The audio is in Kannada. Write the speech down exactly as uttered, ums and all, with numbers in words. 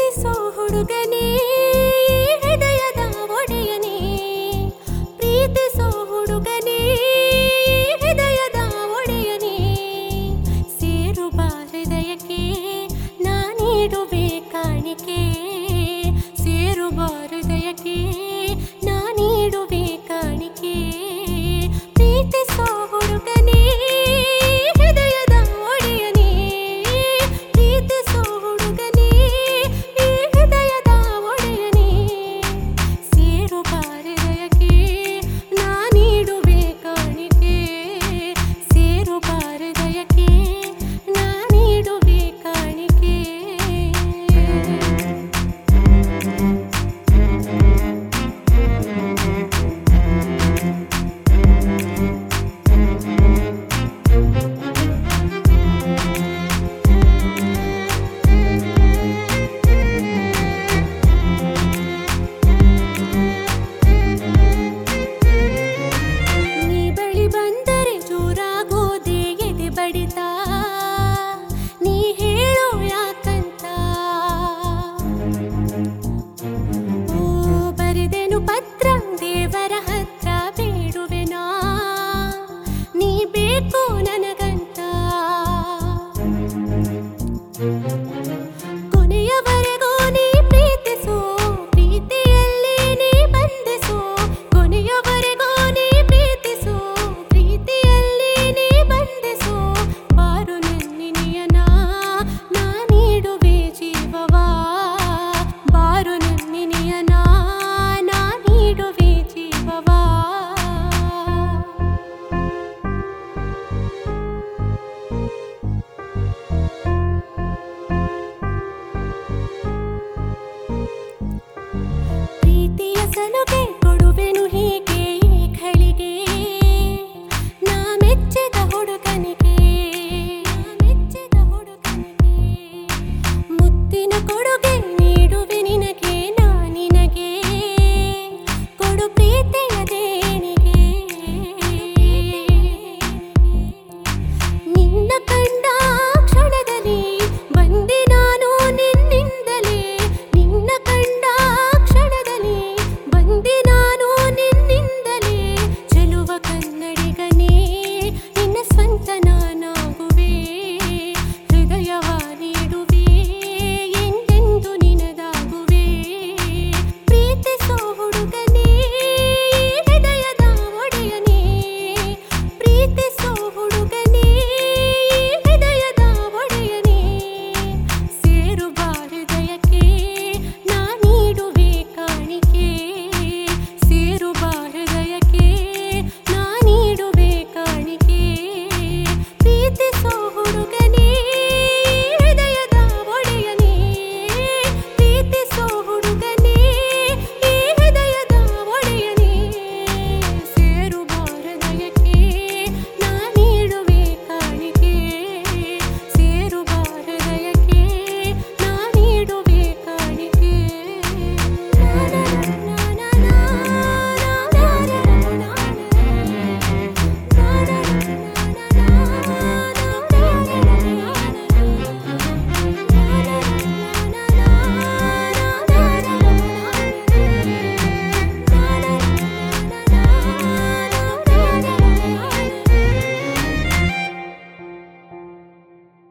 ಪ್ರೀತಿಸೋ ಹುಡುಗನೇ ಹೃದಯದ ಒಡೆಯನೇ ಪ್ರೀತಿಸೋ ಹುಡುಗನೇ ಹೃದಯದ ಒಡೆಯನೇ ಸೇರು ಬಾ ಹೃದಯಕ್ಕೆ ನಾ ನೀಡುವೆ ಕಾಣಿಕೆ ಸೇರು ಬಾ ಹೃದಯಕ್ಕೆ ನಾ ನೀಡುವೆ ಕಾಣಿಕೆ ಪ್ರೀತಿಸೋ ಹುಡುಗನೇ ಹೃದಯದ ಒಡೆಯನೇ ಪ್ರೀತಿಸೋ ಹುಡುಗನೇ ಹೃದಯದ ಒಡೆಯನೇ ಸೇರು ಬಾ ಹೃದಯಕ್ಕೆ ನಾ ನೀಡುವೆ ಕಾಣಿಕೆ ಸೇರು ಬಾ ಹೃದಯಕ್ಕೆ ನಾ ನೀಡುವೆ ಕಾಣಿಕೆ ನೀ ಬಳಿ ಬಂದರೆ ಜೋರಾಗೋದೆ ಎದೆ ಬಡಿತ ನೀ ಹೇಳೋ ಯಾಕಂತ ಓ ಬರೆದೆನು ಪತ್ರ ದೇವರ ಹತ್ರ ಬೇಡುವೆನಾ ನೀ ಬೇಕು ನನಗಂತ ಕೊನೆಯವರೆಗೂ ನೀ ಪ್ರೀತಿಸೋ ಪ್ರೀತಿಯಲ್ಲಿ ನೀ ಬಂಧಿಸೋ ಕೊನೆಯವರೆಗೂ ನೀ ಪ್ರೀತಿಸೋ ಪ್ರೀತಿಯಲ್ಲಿ ನೀ ಬಂಧಿಸೋ ಬಾರು ನನ್ನಿನಿಯನ ನಾ ನೀಡುವೆ ಜೀವವಾ ಬಾರು ನನ್ನಿನಿಯನ ನಾ ನೀಡುವೆ ಜೀವವಾ ಪ್ರೀತಿಯ ಸಲುಗೆ